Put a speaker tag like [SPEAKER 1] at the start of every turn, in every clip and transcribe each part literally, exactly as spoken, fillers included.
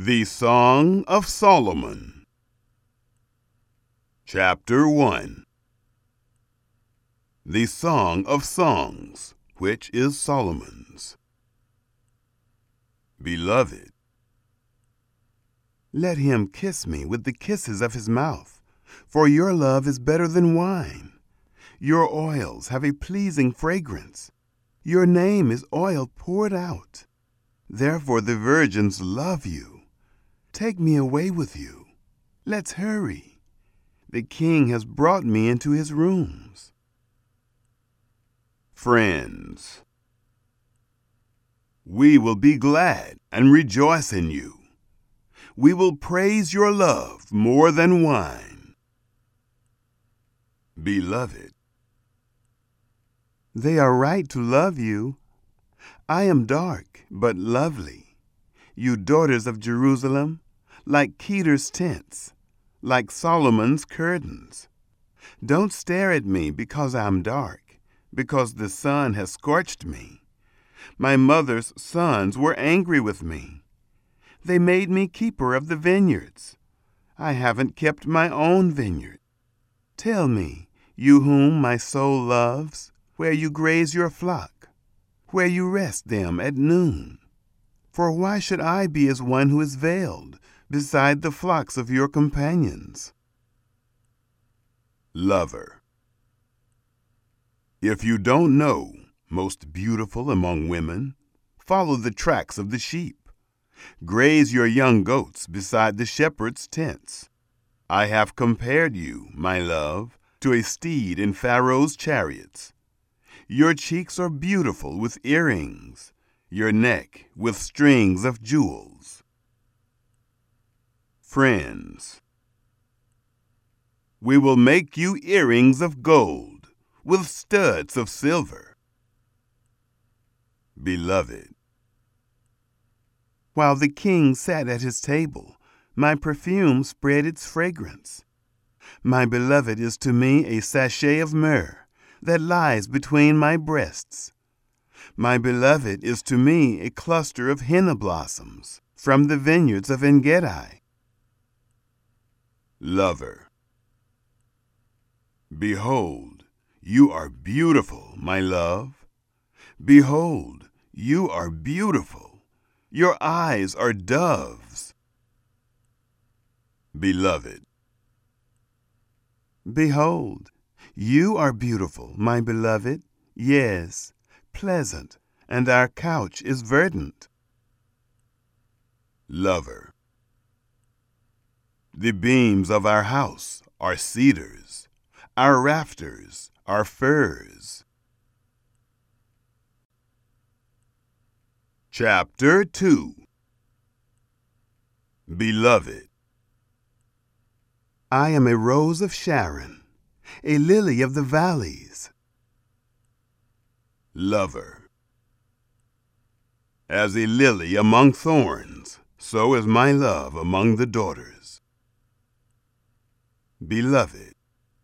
[SPEAKER 1] The Song of Solomon. Chapter one. The Song of Songs, which is Solomon's. Beloved, let him kiss me with the kisses of his mouth, for your love is better than wine. Your oils have a pleasing fragrance. Your name is oil poured out. Therefore the virgins love you. Take me away with you. Let's hurry. The king has brought me into his rooms. Friends, we will be glad and rejoice in you. We will praise your love more than wine. Beloved, they are right to love you. I am dark but lovely. You daughters of Jerusalem, like Kedar's tents, like Solomon's curtains. Don't stare at me because I'm dark, because the sun has scorched me. My mother's sons were angry with me. They made me keeper of the vineyards. I haven't kept my own vineyard. Tell me, you whom my soul loves, where you graze your flock, where you rest them at noon. For why should I be as one who is veiled beside the flocks of your companions? Lover, if you don't know, most beautiful among women, follow the tracks of the sheep. Graze your young goats beside the shepherd's tents. I have compared you, my love, to a steed in Pharaoh's chariots. Your cheeks are beautiful with earrings, your neck with strings of jewels. Friends, we will make you earrings of gold with studs of silver. Beloved, while the king sat at his table, my perfume spread its fragrance. My beloved is to me a sachet of myrrh that lies between my breasts. My beloved is to me a cluster of henna blossoms from the vineyards of En-gedi. Lover, behold, you are beautiful, my love. Behold, you are beautiful. Your eyes are doves. Beloved, behold, you are beautiful, my beloved. Yes, pleasant, and our couch is verdant. Lover, the beams of our house are cedars, our rafters are firs. Chapter two. Beloved, I am a rose of Sharon, a lily of the valleys. Lover, as a lily among thorns, so is my love among the daughters. Beloved,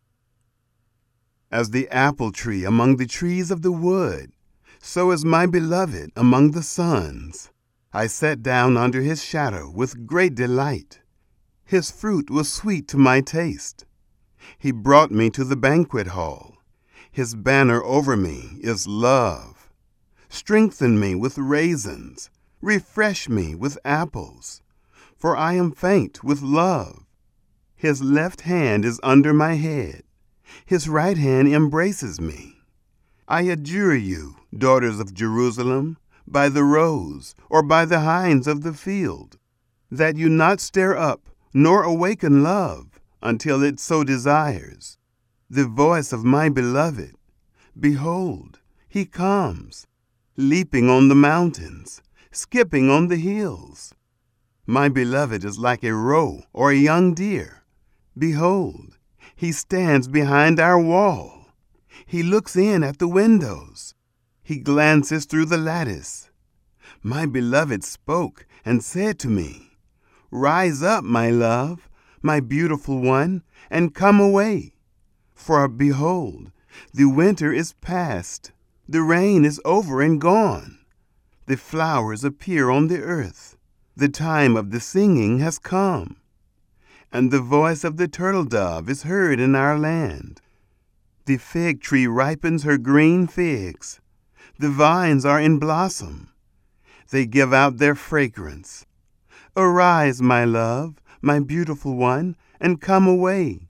[SPEAKER 1] as the apple tree among the trees of the wood, so is my beloved among the sons. I sat down under his shadow with great delight. His fruit was sweet to my taste. He brought me to the banquet hall. His banner over me is love. Strengthen me with raisins. Refresh me with apples. For I am faint with love. His left hand is under my head. His right hand embraces me. I adjure you, daughters of Jerusalem, by the roes or by the hinds of the field, that you not stir up nor awaken love until it so desires. The voice of my beloved, behold, he comes, leaping on the mountains, skipping on the hills. My beloved is like a roe or a young deer. Behold, he stands behind our wall. He looks in at the windows. He glances through the lattice. My beloved spoke and said to me, Rise up, my love, my beautiful one, and come away. For behold, the winter is past, the rain is over and gone. The flowers appear on the earth. The time of the singing has come, and the voice of the turtle dove is heard in our land. The fig tree ripens her green figs. The vines are in blossom. They give out their fragrance. Arise, my love, my beautiful one, and come away.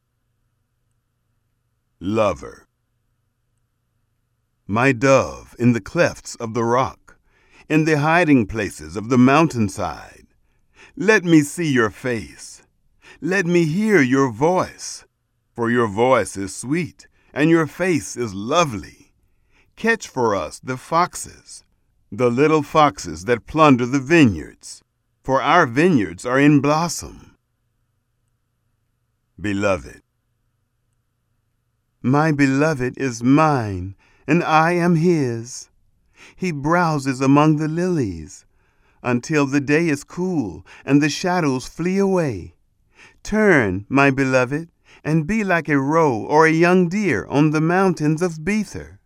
[SPEAKER 1] Lover. My dove in the clefts of the rock, in the hiding places of the mountainside, let me see your face. Let me hear your voice, for your voice is sweet, and your face is lovely. Catch for us the foxes, the little foxes that plunder the vineyards, for our vineyards are in blossom. Beloved. My beloved is mine, and I am his. He browses among the lilies, until the day is cool and the shadows flee away. Turn, my beloved, and be like a roe or a young deer on the mountains of Bether.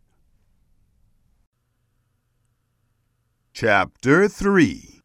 [SPEAKER 1] Chapter three.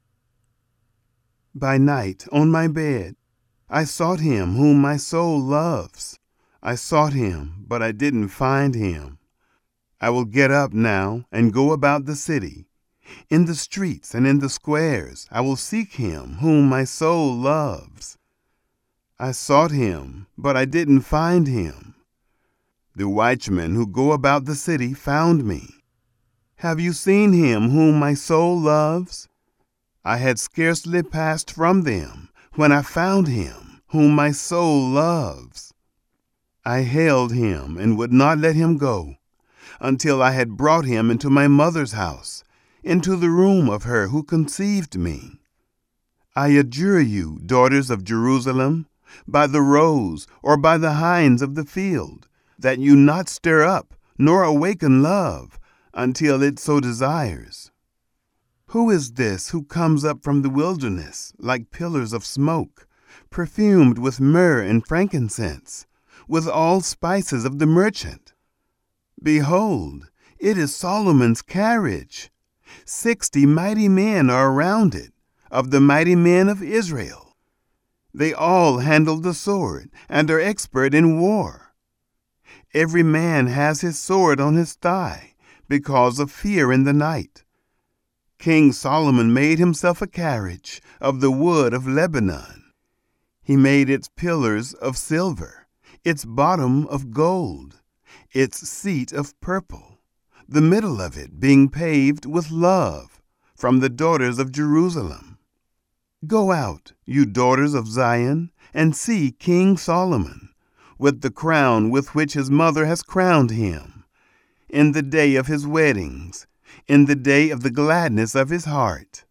[SPEAKER 1] By night on my bed, I sought him whom my soul loves. I sought him, but I didn't find him. I will get up now and go about the city. In the streets and in the squares I will seek him whom my soul loves. I sought him, but I didn't find him. The watchmen who go about the city found me. Have you seen him whom my soul loves? I had scarcely passed from them when I found him whom my soul loves. I held him and would not let him go, until I had brought him into my mother's house, into the room of her who conceived me. I adjure you, daughters of Jerusalem, by the roes or by the hinds of the field, that you not stir up nor awaken love until it so desires. Who is this who comes up from the wilderness like pillars of smoke, perfumed with myrrh and frankincense, with all spices of the merchant? Behold, it is Solomon's carriage. Sixty mighty men are around it, of the mighty men of Israel. They all handle the sword and are expert in war. Every man has his sword on his thigh because of fear in the night. King Solomon made himself a carriage of the wood of Lebanon. He made its pillars of silver, its bottom of gold, its seat of purple, the middle of it being paved with love from the daughters of Jerusalem. Go out, you daughters of Zion, and see King Solomon, with the crown with which his mother has crowned him, in the day of his weddings, in the day of the gladness of his heart.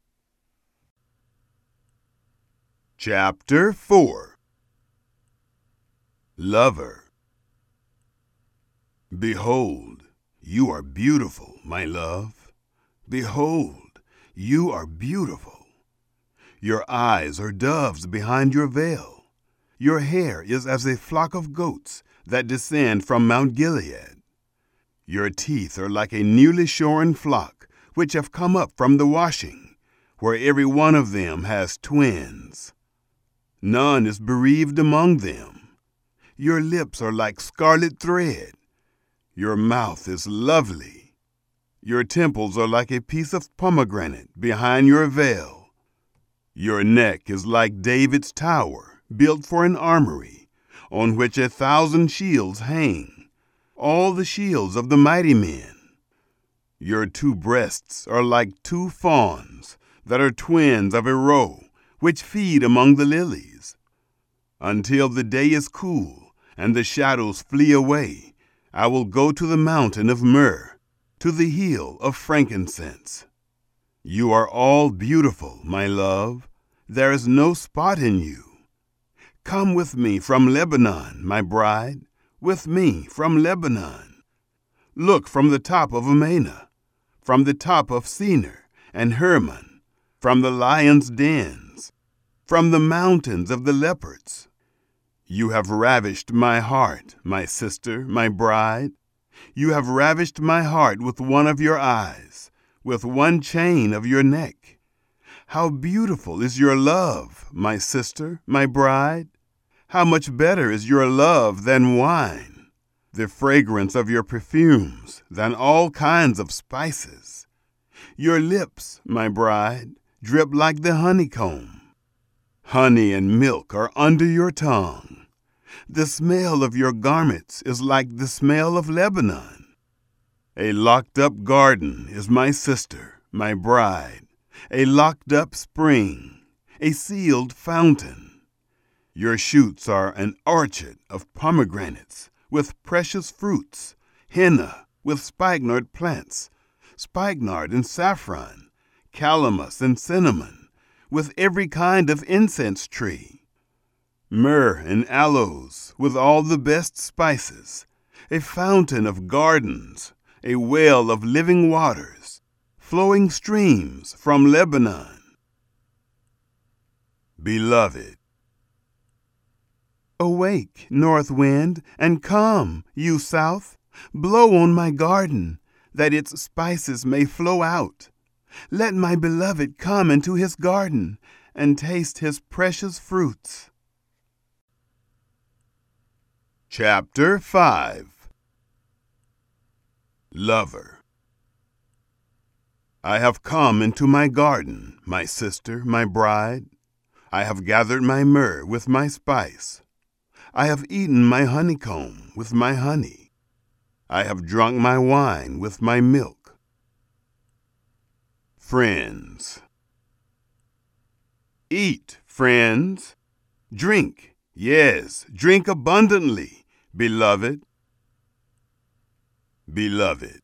[SPEAKER 1] Chapter four. Lover. Behold, you are beautiful, my love. Behold, you are beautiful. Your eyes are doves behind your veil. Your hair is as a flock of goats that descend from Mount Gilead. Your teeth are like a newly shorn flock, which have come up from the washing, where every one of them has twins. None is bereaved among them. Your lips are like scarlet thread. Your mouth is lovely. Your temples are like a piece of pomegranate behind your veil. Your neck is like David's tower, built for an armory, on which a thousand shields hang, all the shields of the mighty men. Your two breasts are like two fawns that are twins of a roe, which feed among the lilies. Until the day is cool and the shadows flee away, I will go to the mountain of myrrh, to the hill of frankincense. You are all beautiful, my love. There is no spot in you. Come with me from Lebanon, my bride, with me from Lebanon. Look from the top of Amana, from the top of Senir and Hermon, from the lion's dens, from the mountains of the leopards. You have ravished my heart, my sister, my bride. You have ravished my heart with one of your eyes, with one chain of your neck. How beautiful is your love, my sister, my bride! How much better is your love than wine, the fragrance of your perfumes than all kinds of spices. Your lips, my bride, drip like the honeycomb. Honey and milk are under your tongue. The smell of your garments is like the smell of Lebanon. A locked-up garden is my sister, my bride, a locked-up spring, a sealed fountain. Your shoots are an orchard of pomegranates with precious fruits, henna with spikenard plants, spikenard and saffron, calamus and cinnamon, with every kind of incense tree, myrrh and aloes with all the best spices, a fountain of gardens, a well of living waters, flowing streams from Lebanon. Beloved. Awake, north wind, and come, you south. Blow on my garden, that its spices may flow out. Let my beloved come into his garden and taste his precious fruits. Chapter five. Lover. I have come into my garden, my sister, my bride. I have gathered my myrrh with my spice. I have eaten my honeycomb with my honey. I have drunk my wine with my milk. Friends. Eat, friends. Drink, yes, drink abundantly, beloved. Beloved.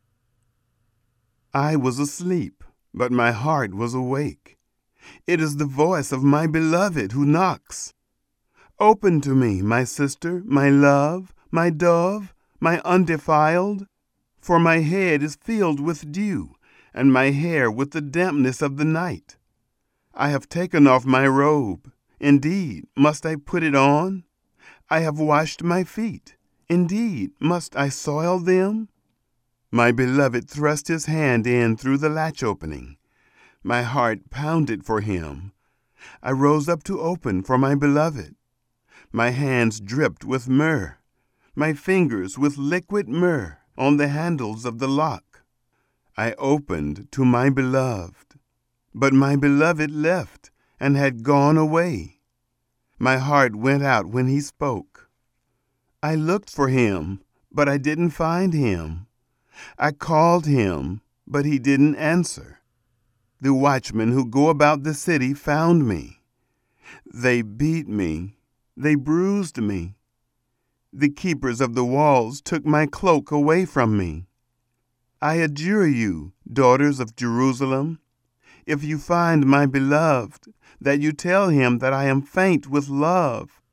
[SPEAKER 1] I was asleep, but my heart was awake. It is the voice of my beloved who knocks. Open to me, my sister, my love, my dove, my undefiled, for my head is filled with dew, and my hair with the dampness of the night. I have taken off my robe. Indeed, must I put it on? I have washed my feet. Indeed, must I soil them? My beloved thrust his hand in through the latch opening. My heart pounded for him. I rose up to open for my beloved. My hands dripped with myrrh, my fingers with liquid myrrh on the handles of the lock. I opened to my beloved, but my beloved left and had gone away. My heart went out when he spoke. I looked for him, but I didn't find him. I called him, but he didn't answer. The watchmen who go about the city found me. They beat me. They bruised me. The keepers of the walls took my cloak away from me. I adjure you, daughters of Jerusalem, if you find my beloved, that you tell him that I am faint with love.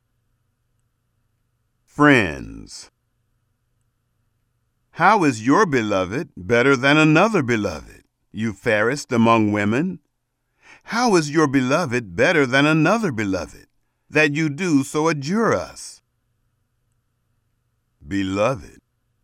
[SPEAKER 1] Friends. How is your beloved better than another beloved, you fairest among women? How is your beloved better than another beloved, that you do so adjure us? Beloved.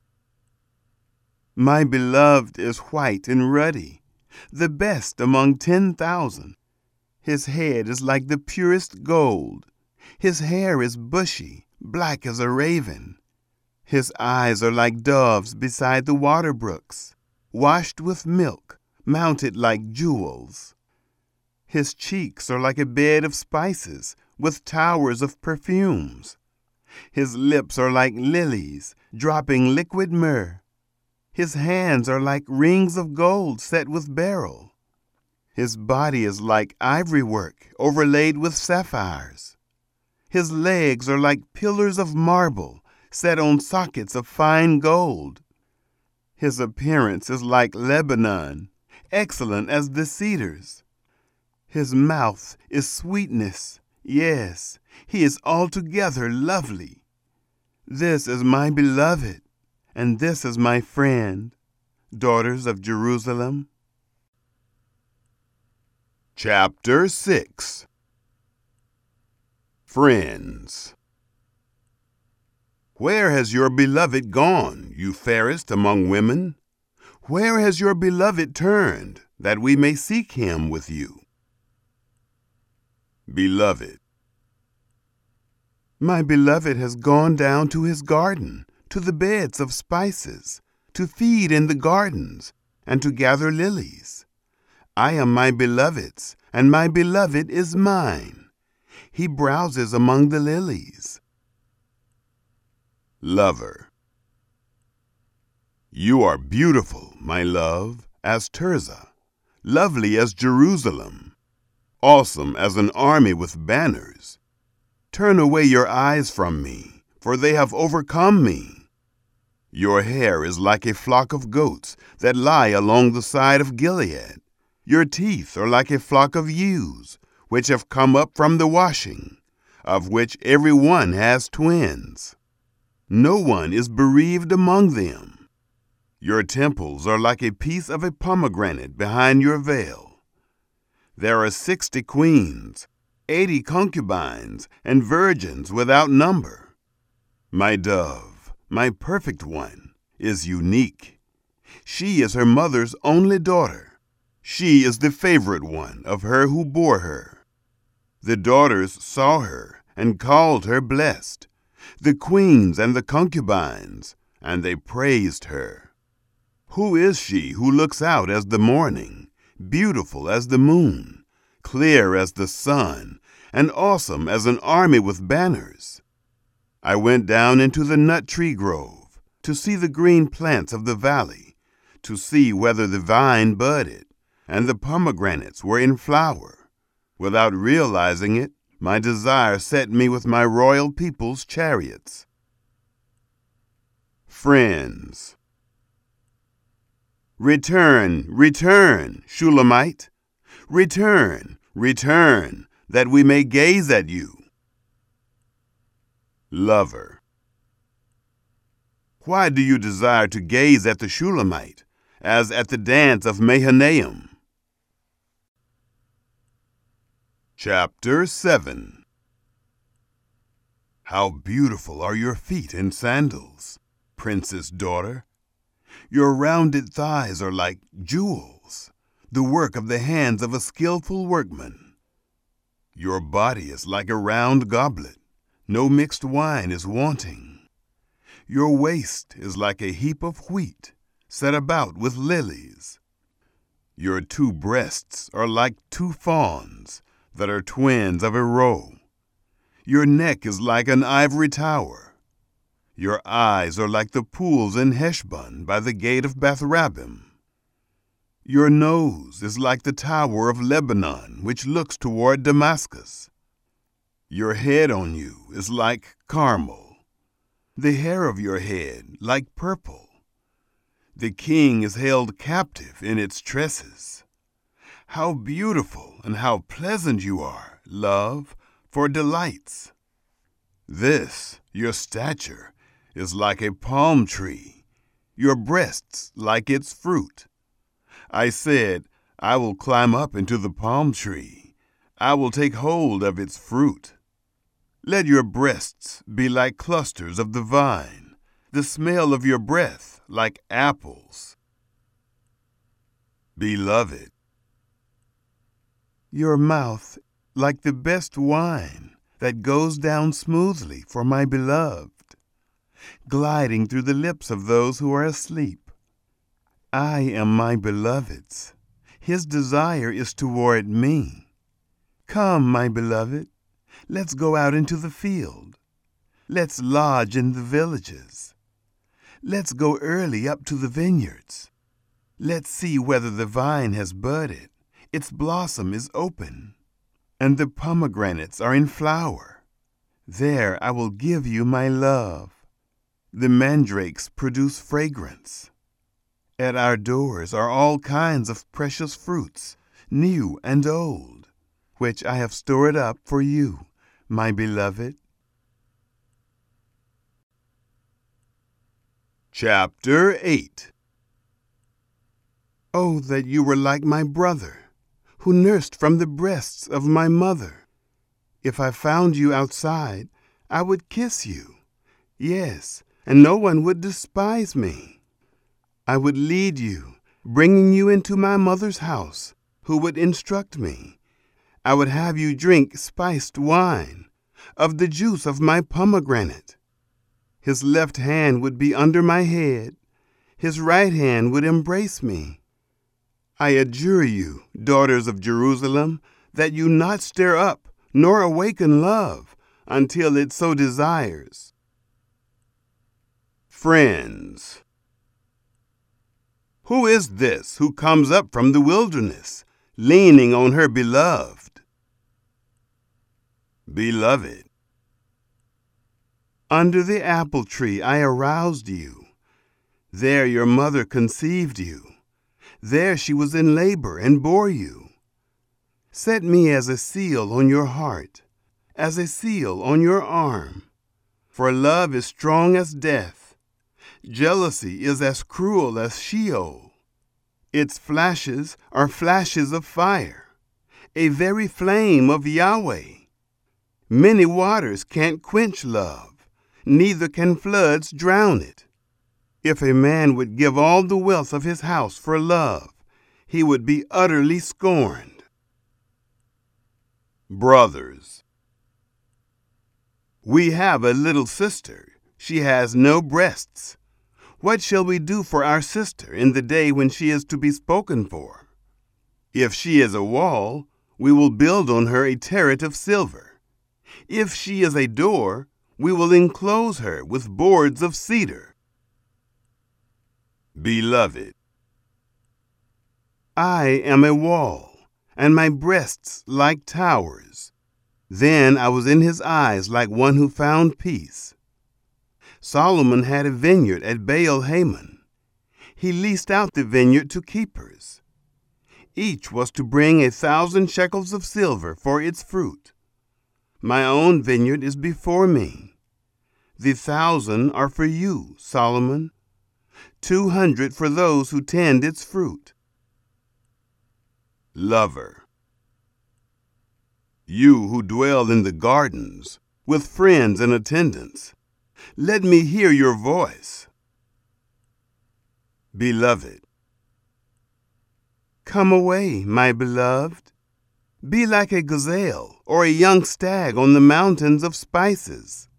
[SPEAKER 1] My beloved is white and ruddy, the best among ten thousand. His head is like the purest gold. His hair is bushy, black as a raven. His eyes are like doves beside the water brooks, washed with milk, mounted like jewels. His cheeks are like a bed of spices, with towers of perfumes. His lips are like lilies, dropping liquid myrrh. His hands are like rings of gold set with beryl. His body is like ivory work overlaid with sapphires. His legs are like pillars of marble set on sockets of fine gold. His appearance is like Lebanon, excellent as the cedars. His mouth is sweetness. Yes, he is altogether lovely. This is my beloved, and this is my friend, daughters of Jerusalem. Chapter six. Friends. Where has your beloved gone, you fairest among women? Where has your beloved turned, that we may seek him with you? Beloved. My beloved has gone down to his garden, to the beds of spices, to feed in the gardens, and to gather lilies. I am my beloved's, and my beloved is mine. He browses among the lilies. Lover. You are beautiful, my love, as Tirzah, lovely as Jerusalem, awesome as an army with banners. Turn away your eyes from me, for they have overcome me. Your hair is like a flock of goats that lie along the side of Gilead. Your teeth are like a flock of ewes, which have come up from the washing, of which every one has twins. No one is bereaved among them. Your temples are like a piece of a pomegranate behind your veil. There are sixty queens, eighty concubines, and virgins without number. My dove, my perfect one, is unique. She is her mother's only daughter. She is the favorite one of her who bore her. The daughters saw her and called her blessed, the queens and the concubines, and they praised her. Who is she who looks out as the morning, beautiful as the moon, clear as the sun, and awesome as an army with banners? I went down into the nut tree grove to see the green plants of the valley, to see whether the vine budded and the pomegranates were in flower. Without realizing it, my desire set me with my royal people's chariots. Friends. Return, return, Shulamite. Return, return, that we may gaze at you. Lover. Why do you desire to gaze at the Shulamite, as at the dance of Mahanaim? Chapter seven. How beautiful are your feet in sandals, princess daughter! Your rounded thighs are like jewels, the work of the hands of a skillful workman. Your body is like a round goblet, no mixed wine is wanting. Your waist is like a heap of wheat, set about with lilies. Your two breasts are like two fawns, that are twins of a roe. Your neck is like an ivory tower. Your eyes are like the pools in Heshbon by the gate of Bath-rabbim. Your nose is like the tower of Lebanon, which looks toward Damascus. Your head on you is like Carmel, the hair of your head like purple. The king is held captive in its tresses. How beautiful and how pleasant you are, love, for delights. This, your stature, is like a palm tree, your breasts like its fruit. I said, I will climb up into the palm tree. I will take hold of its fruit. Let your breasts be like clusters of the vine, the smell of your breath like apples. Beloved. Your mouth like the best wine that goes down smoothly for my beloved, gliding through the lips of those who are asleep. I am my beloved's. His desire is toward me. Come, my beloved, let's go out into the field. Let's lodge in the villages. Let's go early up to the vineyards. Let's see whether the vine has budded, its blossom is open, and the pomegranates are in flower. There I will give you my love. The mandrakes produce fragrance. At our doors are all kinds of precious fruits, new and old, which I have stored up for you, my beloved. Chapter eight. Oh, that you were like my brother, who nursed from the breasts of my mother. If I found you outside, I would kiss you. Yes, and no one would despise me. I would lead you, bringing you into my mother's house, who would instruct me. I would have you drink spiced wine of the juice of my pomegranate. His left hand would be under my head, his right hand would embrace me. I adjure you, daughters of Jerusalem, that you not stir up nor awaken love until it so desires. Friends. Who is this who comes up from the wilderness, leaning on her beloved? Beloved. Under the apple tree I aroused you. There your mother conceived you. There she was in labor and bore you. Set me as a seal on your heart, as a seal on your arm. For love is strong as death. Jealousy is as cruel as Sheol. Its flashes are flashes of fire, a very flame of Yahweh. Many waters can't quench love, neither can floods drown it. If a man would give all the wealth of his house for love, he would be utterly scorned. Brothers. We have a little sister. She has no breasts. What shall we do for our sister in the day when she is to be spoken for? If she is a wall, we will build on her a turret of silver. If she is a door, we will enclose her with boards of cedar. Beloved. I am a wall, and my breasts like towers. Then I was in his eyes like one who found peace. Solomon had a vineyard at Baal-Hamon. He leased out the vineyard to keepers. Each was to bring a thousand shekels of silver for its fruit. My own vineyard is before me. The thousand are for you, Solomon. Two hundred for those who tend its fruit. Lover. You who dwell in the gardens, with friends and attendants, let me hear your voice. Beloved. Come away, my beloved. Be like a gazelle or a young stag on the mountains of spices.